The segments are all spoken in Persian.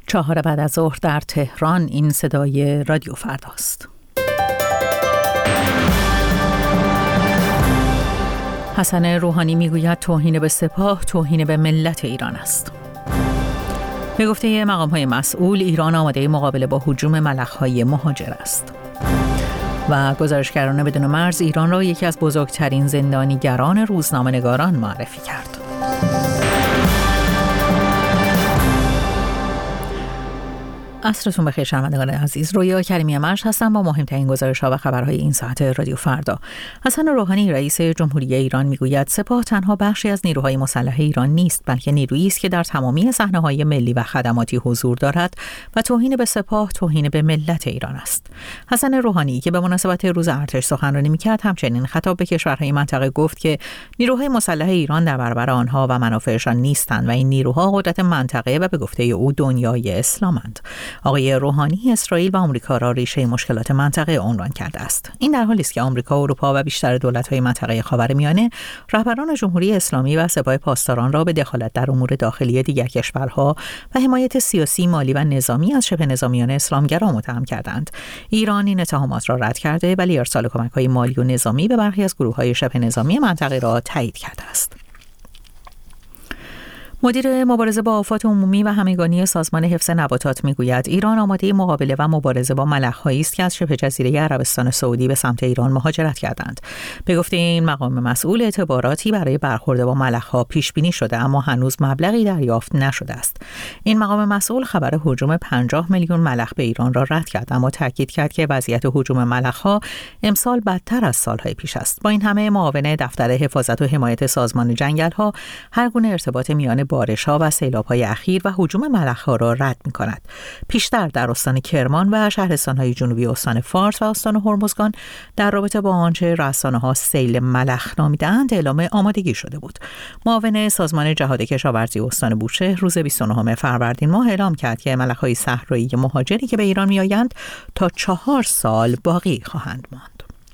4 بعد از ظهر در تهران. این صدای رادیو فرداست. حسن روحانی میگوید توهین به سپاه توهین به ملت ایران است. به گفته مقام‌های مسئول، ایران آماده مقابله با هجوم ملخ‌های مهاجر است. و گزارشگران بدون مرز ایران را یکی از بزرگترین زندانیگران روزنامه‌نگاران معرفی کرد. عصرتون بخیر شنوندگان عزیز. رویا کریمی مرج هستم با مهمترین گزارش‌ها و خبرهای این ساعت رادیو فردا. حسن روحانی رئیس جمهوری ایران میگوید سپاه تنها بخشی از نیروهای مسلح ایران نیست، بلکه نیرویی است که در تمامی صحنه‌های ملی و خدماتی حضور دارد و توهین به سپاه توهین به ملت ایران است. حسن روحانی که به مناسبت روز ارتش سخنرانی می‌کرد، همچنین خطاب به کشورهای منطقه گفت که نیروهای مسلح ایران در برابر آنها و منافعشان نیستند و این نیروها قدرت منطقه و به گفته او دنیای اسلامند. آقای روحانی اسرائیل و آمریکا را ریشه مشکلات منطقه عنوان کرده است. این در حالی است که آمریکا، اروپا و بیشتر دولت‌های منطقه خاورمیانه رهبران جمهوری اسلامی و سپاه پاسداران را به دخالت در امور داخلی دیگر کشورها و حمایت سیاسی، مالی و نظامی از شبه نظامیان اسلامگرا متهم کردند. ایران این اتهامات را رد کرده ولی ارسال کمک‌های مالی و نظامی به برخی از گروه‌های شبه نظامی منطقه را تایید کرده است. مدیر مبارزه با آفات عمومی و همگانی سازمان حفظ نباتات میگوید ایران آماده مقابله و مبارزه با ملخ‌هایی است که از شبه جزیره عربستان سعودی به سمت ایران مهاجرت کردند. به گفته این مقام مسئول، اعتباراتی برای برخورد با ملخ‌ها پیش بینی شده اما هنوز مبلغی دریافت نشده است. این مقام مسئول خبر هجوم 50 میلیون ملخ به ایران را رد کرد، اما تاکید کرد که وضعیت هجوم ملخ‌ها امسال بدتر از سال‌های پیش است. با این همه معاون دفتر حفاظت و حمایت سازمان جنگل‌ها هر گونه ارتباط میان بارش‌ها و سیلاب‌های اخیر و هجوم ملخ‌ها را رد می‌کند. پیشتر در استان کرمان و شهرستان‌های جنوبی استان فارس و استان هرمزگان در رابطه با آنچه رسانه‌ها سیل ملخ نامیده‌اند اعلام آمادگی شده بود. معاون سازمان جهاد کشاورزی استان بوشهر روز 29 فروردین ماه اعلام کرد که ملخ‌های صحرایی مهاجری که به ایران می‌آیند تا 4 سال باقی خواهند ماند.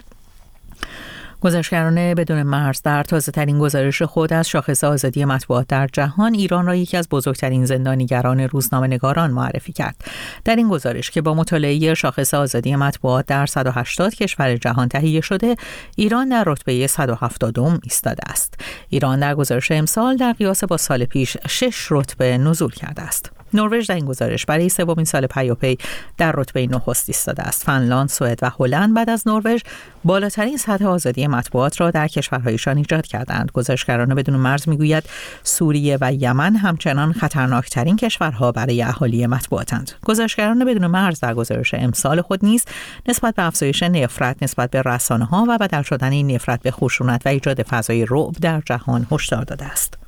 گزارشگران بدون مرز در تازه‌ترین گزارش خود از شاخص آزادی مطبوعات در جهان ایران را یکی از بزرگترین زندانیگران روزنامه‌نگاران معرفی کرد. در این گزارش که با مطالعه شاخص آزادی مطبوعات در 180 کشور جهان تهیه شده، ایران در رتبه 170 ایستاده است. ایران در گزارش امسال در قیاس با سال پیش 6 رتبه نزول کرده است. نروژ در این گزارش برای سومین سال پیاپی در رتبه نخست ایستاده است. فنلاند، سوئد و هلند بعد از نروژ بالاترین سطح آزادی مطبوعات را در کشورهایشان ایجاد کردند. گزارشگران بدون مرز میگوید سوریه و یمن همچنان خطرناکترین کشورها برای اهالی مطبوعاتند. گزارشگران بدون مرز در گزارش امسال خود نیز نسبت به افزایش نفرت نسبت به رسانه‌ها و بدل شدن این نفرت به خشونت و ایجاد فضای رعب در جهان هشدار داده است.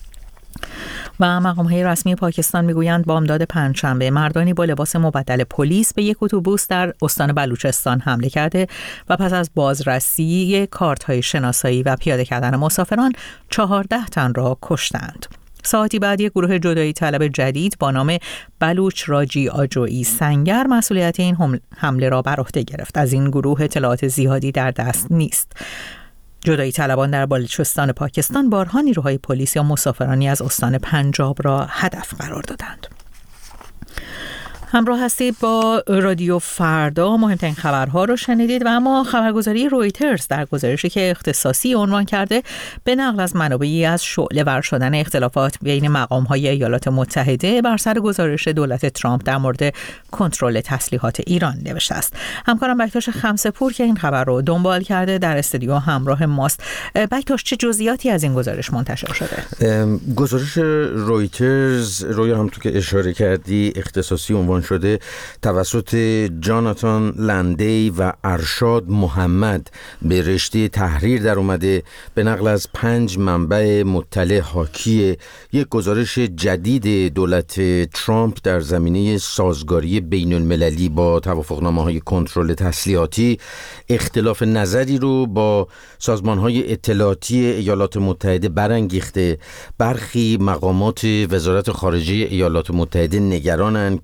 و مقام‌های رسمی پاکستان میگویند بامداد پنجشنبه مردانی با لباس مبدل پلیس به یک اتوبوس در استان بلوچستان حمله کرده و پس از بازرسی کارت‌های شناسایی و پیاده کردن مسافران 14 تن را کشتند. ساعتی بعد یک گروه جدایی طلب جدید با نام بلوچ راجی آجوئی سنگر مسئولیت این حمله را بر عهده گرفت. از این گروه اطلاعات زیادی در دست نیست. جدایی طلبان در بلوچستان پاکستان بارها نیروهای پلیس یا مسافرانی از استان پنجاب را هدف قرار دادند. همراه هستید با رادیو فردا. مهمترین خبرها رو شنیدید و اما خبرگزاری رویترز در گزارشی که اختصاصی عنوان کرده به نقل از منابعی از شعله‌ور شدن اختلافات بین مقام‌های ایالات متحده بر سر گزارش دولت ترامپ در مورد کنترل تسلیحات ایران نوشته است. همکارم بکتاش خمسه‌پور که این خبر رو دنبال کرده در استودیو همراه ماست. بکتاش، چه جزئیاتی از این گزارش منتشر شده؟ گزارش رویترز رویا هم تو که اشاره کردی اختصاصی عنوان شده توسط جاناتان لندی و ارشاد محمد به رشته تحریر در اومده. به نقل از 5 منبع مطلع حاکی یک گزارش جدید دولت ترامپ در زمینه سازگاری بین المللی با توافقنامه‌های کنترل تسلیحاتی اختلاف نظری رو با سازمان‌های اطلاعاتی ایالات متحده برانگیخته. برخی مقامات وزارت خارجه ایالات متحده نگرانند که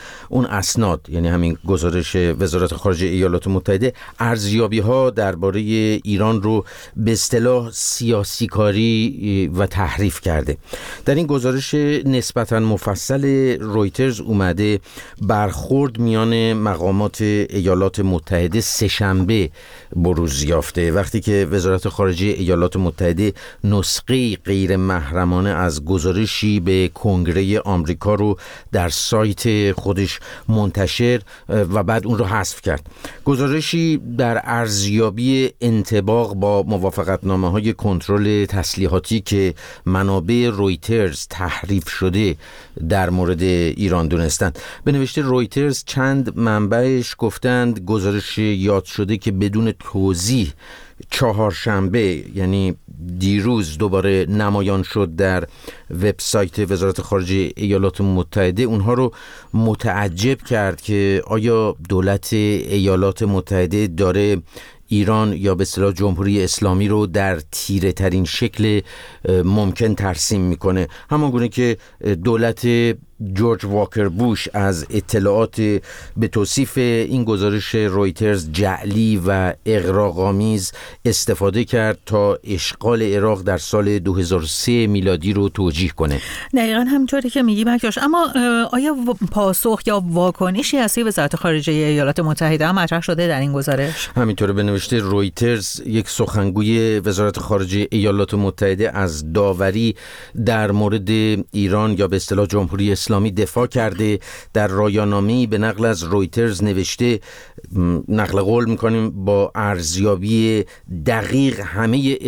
اون اسناد، یعنی همین گزارش وزارت خارجه ایالات متحده، ارزیابی‌ها درباره ایران رو به اصطلاح سیاسی کاری و تحریف کرده. در این گزارش نسبتاً مفصل رویترز اومده برخورد میان مقامات ایالات متحده سه‌شنبه بروز یافته، وقتی که وزارت خارجه ایالات متحده نسخه غیر محرمانه از گزارشی به کنگره آمریکا رو در سایت خودش منتشر و بعد اون رو حذف کرد. گزارشی در ارزیابی انطباق با موافقتنامه‌های کنترل تسلیحاتی که منابع رویترز تحریف شده در مورد ایران دونستند. به نوشته رویترز چند منبعش گفتند گزارش یاد شده که بدون توضیح چهارشنبه، یعنی دیروز، دوباره نمایان شد در وبسایت وزارت خارجه ایالات متحده، اونها رو متعجب کرد که آیا دولت ایالات متحده داره ایران یا به اصطلاح جمهوری اسلامی رو در تیره ترین شکل ممکن ترسیم میکنه، همانگونه که دولت جورج واکر بوش از اطلاعات به توصیف این گزارش رویترز جعلی و اغراق‌آمیز استفاده کرد تا اشغال عراق در سال 2003 میلادی رو توجیه کنه. دقیقاً همینطوری که میگی بکتاش. اما آیا پاسخ یا واکنشی از وزارت خارجه ایالات متحده هم مطرح شده در این گزارش؟ همینطوره. به نوشته رویترز یک سخنگوی وزارت خارجه ایالات متحده از داوری در مورد ایران یا به اصطلاح جمهوری اسلامی دفاع کرده. در رایانه‌ای به نقل از رویترز نوشته، نقل قول می‌کنیم، با ارزیابی دقیق همه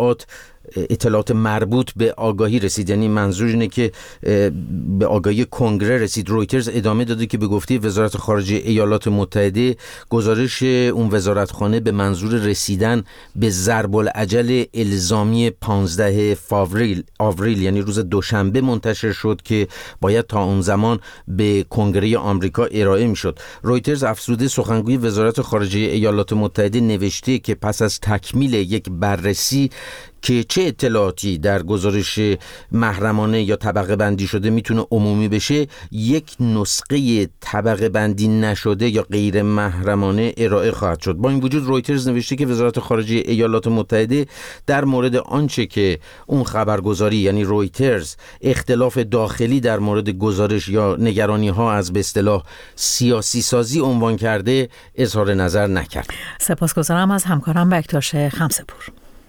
اطلاعات مربوط به آگاهی رسید. یعنی منظور اینه که به آگاهی کنگره رسید. رویترز ادامه داده که به گفته وزارت خارجه ایالات متحده گزارش اون وزارتخانه به منظور رسیدن به ضرب العجل الزامی 15 آوریل یعنی روز دوشنبه منتشر شد که باید تا اون زمان به کنگره آمریکا ارائه میشد. رویترز افزوده سخنگوی وزارت خارجه ایالات متحده نوشته که پس از تکمیل یک بررسی که چه اطلاعاتی در گزارش محرمانه یا طبقه بندی شده میتونه عمومی بشه، یک نسخه طبقه بندی نشده یا غیر محرمانه ارائه خواهد شد. با این وجود رویترز نوشته که وزارت خارجه ایالات متحده در مورد آنچه که اون خبرگزاری یعنی رویترز اختلاف داخلی در مورد گزارش یا نگرانی ها از به اصطلاح سیاسی سازی عنوان کرده اظهار نظر نکرد. سپاسگزارم از همکارم بکتاش خمسه‌پور.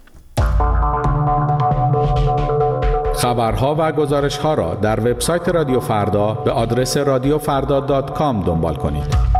خبرها و گزارش‌ها را در وبسایت رادیو فردا به آدرس radiofrda.com دنبال کنید.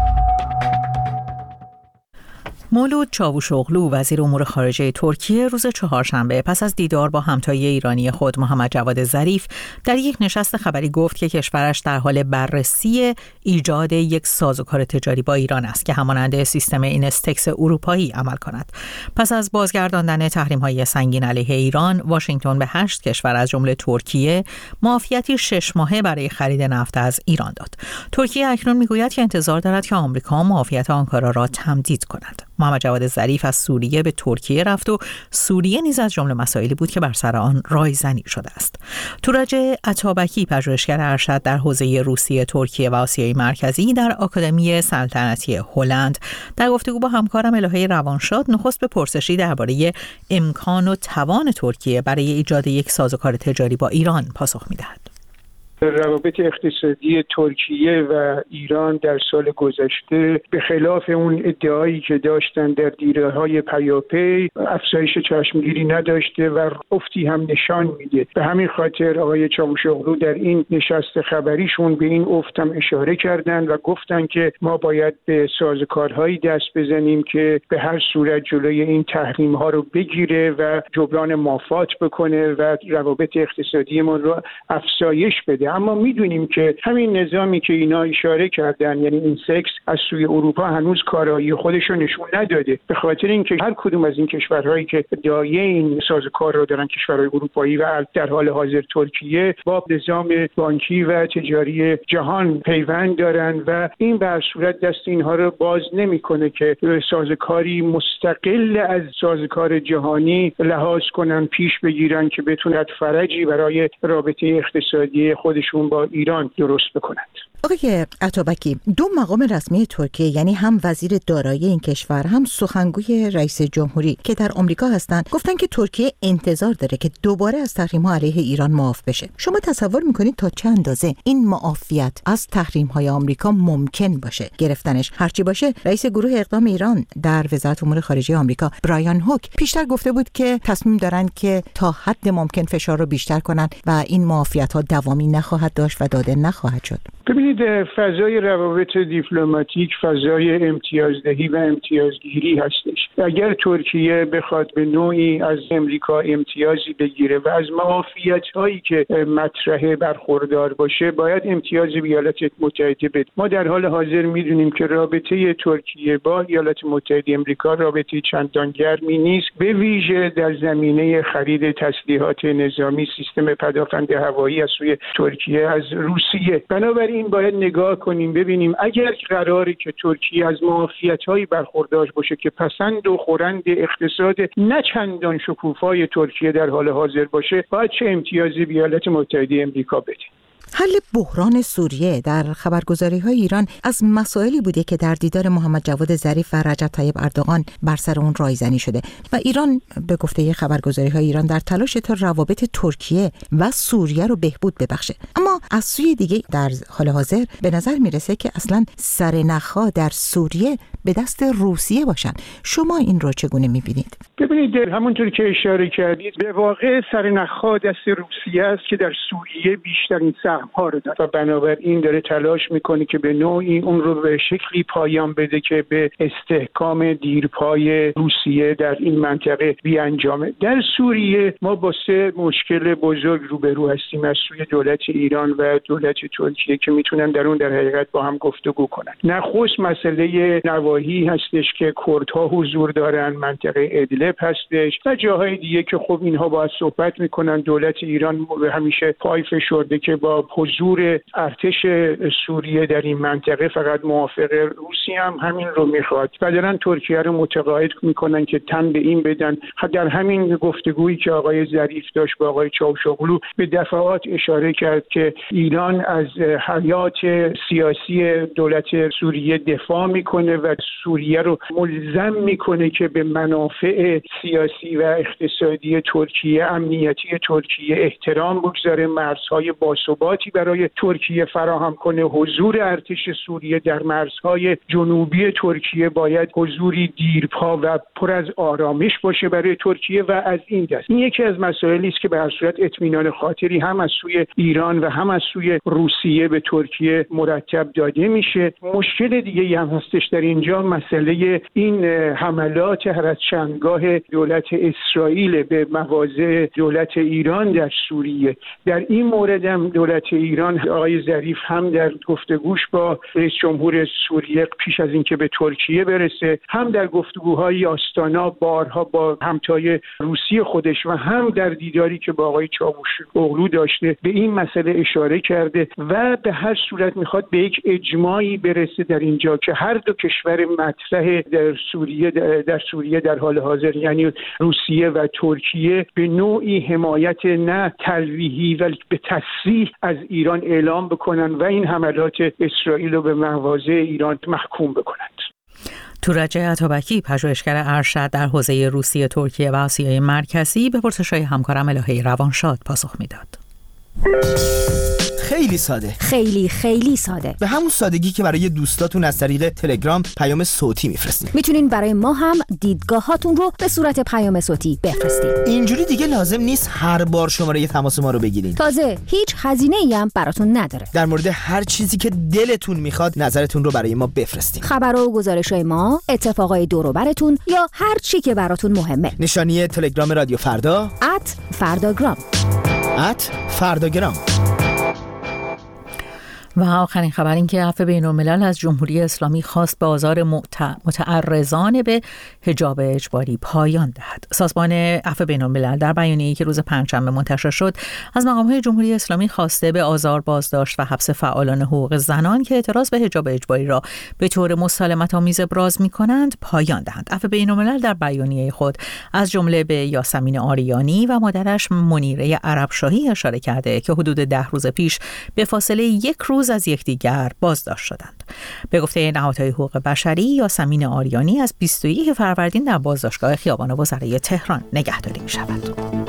مولود چاوشوغلو وزیر امور خارجه ترکیه روز چهارشنبه پس از دیدار با همتای ایرانی خود محمد جواد ظریف در یک نشست خبری گفت که کشورش در حال بررسی ایجاد یک سازوکار تجاری با ایران است که همانند سیستم اینستکس اروپایی عمل کند. پس از بازگرداندن تحریم‌های سنگین علیه ایران، واشنگتن به 8 کشور از جمله ترکیه معافیتی 6 ماهه برای خرید نفت از ایران داد. ترکیه اکنون میگوید که انتظار دارد که آمریکا معافیت آنکارا را تمدید کند. محمد جواد ظریف از سوریه به ترکیه رفت و سوریه نیز از جمله مسائلی بود که بر سر آن رایزنی شده است. تورج عطابکی، پژوهشگر ارشد در حوزه روسیه، ترکیه و آسیای مرکزی در آکادمی سلطنتی هلند، در گفتگو با همکارم الهه روانشاد نخست به پرسشی درباره امکان و توان ترکیه برای ایجاد یک سازوکار تجاری با ایران پاسخ می‌دهد. روابط اقتصادی ترکیه و ایران در سال گذشته به خلاف اون ادعایی که داشتن در دیره‌های پیاپی افزایش چشمگیری نداشته و افتی هم نشان میده. به همین خاطر آقای چاوشوغلو در این نشست خبریشون به این افت هم اشاره کردن و گفتن که ما باید به سازوکارهایی دست بزنیم که به هر صورت جلوی این تحریم‌ها رو بگیره و جبران مافات بکنه و روابط اقتصادی ما رو افزایش بده. اما میدونیم که همین نظامی که اینا اشاره کردن، یعنی این سکس، از سوی اروپا هنوز کارایی خودش رو نشون نداده. به خاطر اینکه هر کدوم از این کشورهایی که ادعای این سازوکار رو دارن، کشورهای اروپایی و در حال حاضر ترکیه، با نظام بانکی و تجاری جهان پیوند دارن و این به هر صورت دست اینها رو باز نمیکنه که سازوکاری مستقل از سازوکار جهانی لحاظ کنن، پیش بگیرن که بتونن فرجی برای رابطه اقتصادی خودشون با ایران درست بکنند. آقای عطابکی، دو مقام رسمی ترکیه یعنی هم وزیر دارایی این کشور هم سخنگوی رئیس جمهوری که در آمریکا هستن گفتن که ترکیه انتظار داره که دوباره از تحریم‌ها علیه ایران معاف بشه. شما تصور میکنید تا چه اندازه این معافیت از تحریم‌های آمریکا ممکن باشه گرفتنش؟ هرچی باشه رئیس گروه اقدام ایران در وزارت امور خارجه آمریکا برایان هوک پیشتر گفته بود که تصمیم دارن که تا حد ممکن فشار رو بیشتر کنن و این معافیت‌ها دوامی نخواهد داشت و داده نخواهد شد. ببینید، فضای روابط دیپلماتیک فضای امتیازدهی و امتیازگیری هستش. اگر ترکیه بخواد به نوعی از امریکا امتیازی بگیره و از معافیت‌هایی که مطرحه برخوردار باشه، باید امتیاز ایالات متحده بده. ما در حال حاضر میدونیم که رابطه ترکیه با ایالات متحده آمریکا رابطه چندان گرمی نیست، به ویژه در زمینه خرید تسلیحات نظامی، سیستم پدافند هوایی از سوی ترکیه از روسیه. بنابراین باید نگاه کنیم ببینیم اگر قراری که ترکیه از معافیت‌هایی برخوردار باشه که پسند و خورند اقتصاد نه چندان شکوفای ترکیه در حال حاضر باشه، باید چه امتیازی به ایالات متحده آمریکا بده. حل بحران سوریه در خبرگزاری‌های ایران از مسائلی بوده که در دیدار محمد جواد ظریف و رجب طیب اردوغان بر سر اون رایزنی شده و ایران به گفته خبرگزاری‌های ایران در تلاش تا روابط ترکیه و سوریه رو بهبود ببخشه. اما از سوی دیگه در حال حاضر به نظر میرسه که اصلاً سرنخ‌ها در سوریه به دست روسیه باشن. شما این رو چگونه می‌بینید؟ ببینید، همونطور که اشاره کردید به واقع سرنخ‌ها دست روسیه است که در سوریه بیشترین سهم‌ها رو داره و بنابراین داره تلاش میکنه که به نوعی اون رو به شکلی پایان بده که به استحکام دیرپای روسیه در این منطقه بیانجامه. در سوریه ما با سه مشکل بزرگ روبرو هستیم از سوی دولت ایران و دولت ترکیه که میتونن در اون در حقیقت با هم گفتگو کنن. نخست مسئله نواحی هستش که کردها حضور دارن، منطقه ادلب هستش و جاهای دیگه که خب اینها باید صحبت میکنن. دولت ایران همیشه پای فشرده که با حضور ارتش سوریه در این منطقه فقط موافق روسیه هم همین رو میخواد و دارن ترکیه رو متقاعد میکنن که تن به این بدن. در همین گفتگویی که آقای ظریف داشت با آقای چاوشوغلو به دفعات اشاره کرد که ایران از حیات سیاسی دولت سوریه دفاع میکنه و سوریه رو ملزم میکنه که به منافع سیاسی و اقتصادی ترکیه، امنیتی ترکیه احترام بگذاره، مرزهای باثباتی برای ترکیه فراهم کنه. حضور ارتش سوریه در مرزهای جنوبی ترکیه باید حضوری دیرپا و پر از آرامش باشه برای ترکیه و از این دست. این یکی از مسائلی است که به هر صورت اطمینان خاطری هم از سوی ایران و هم از سوی روسیه به ترکیه مرتب داده میشه. مشکل دیگه هم هستش در اینجا، مسئله این حملات هر از چندگاه دولت اسرائیل به مواضع دولت ایران در سوریه. در این مورد هم دولت ایران، آقای ظریف هم در گفتگوش با رئیس جمهور سوریه پیش از اینکه به ترکیه برسه، هم در گفتگوهای آستانا بارها با همتای روسی خودش و هم در دیداری که با آقای چاوشوغلو داشته به این مسئله اشاره کرده و به هر صورت میخواد به یک اجماعی برسه در اینجا که هر دو کشور مطرح در سوریه در حال حاضر، یعنی روسیه و ترکیه، به نوعی حمایت نه تلویحی ولی به تصریح از ایران اعلام بکنن و این حملات اسرائیل رو به مواضع ایران محکوم بکنند. تورج عطابکی، پژوهشگر ارشد در حوزه روسیه، ترکیه و آسیای مرکزی، به پرسش‌های همکارم الهه روانشاد پاسخ میداد. خیلی ساده، خیلی ساده، به همون سادگی که برای دوستاتون از طریق تلگرام پیام صوتی میفرستین. میتونین برای ما هم دیدگاهاتون رو به صورت پیام صوتی بفرستین. اینجوری دیگه لازم نیست هر بار شماره تماس ما رو بگیرین. تازه هیچ هزینه‌ای هم براتون نداره. در مورد هر چیزی که دلتون میخواد نظرتون رو برای ما بفرستین. خبرها و گزارش‌های ما، اتفاقای دور و براتون یا هر چی که براتون مهمه. نشانی تلگرام رادیو فردا @فرداگرام. @فرداگرام. و آخرین خبر این که عفو بین‌الملل از جمهوری اسلامی خواست به آزار متعرضان به حجاب اجباری پایان دهد. سازمان عفو بین‌الملل در بیانیه‌ای که روز پنجشنبه منتشر شد از مقام‌های جمهوری اسلامی خواسته به آزار، بازداشت و حبس فعالان حقوق زنان که اعتراض به حجاب اجباری را به طور مسالمت‌آمیز ابراز می‌کنند پایان دهند. عفو بین‌الملل در بیانیه خود از جمله به یاسمین آریانی و مادرش منیره عربشاهی اشاره کرده که حدود 10 روز پیش به فاصله 1 روز روز از یکدیگر بازداشت شدند. به گفته نهادهای حقوق بشری، یاسمین آریانی از 21 فروردین در بازداشتگاه خیابان وزرای تهران نگهداری می‌شود.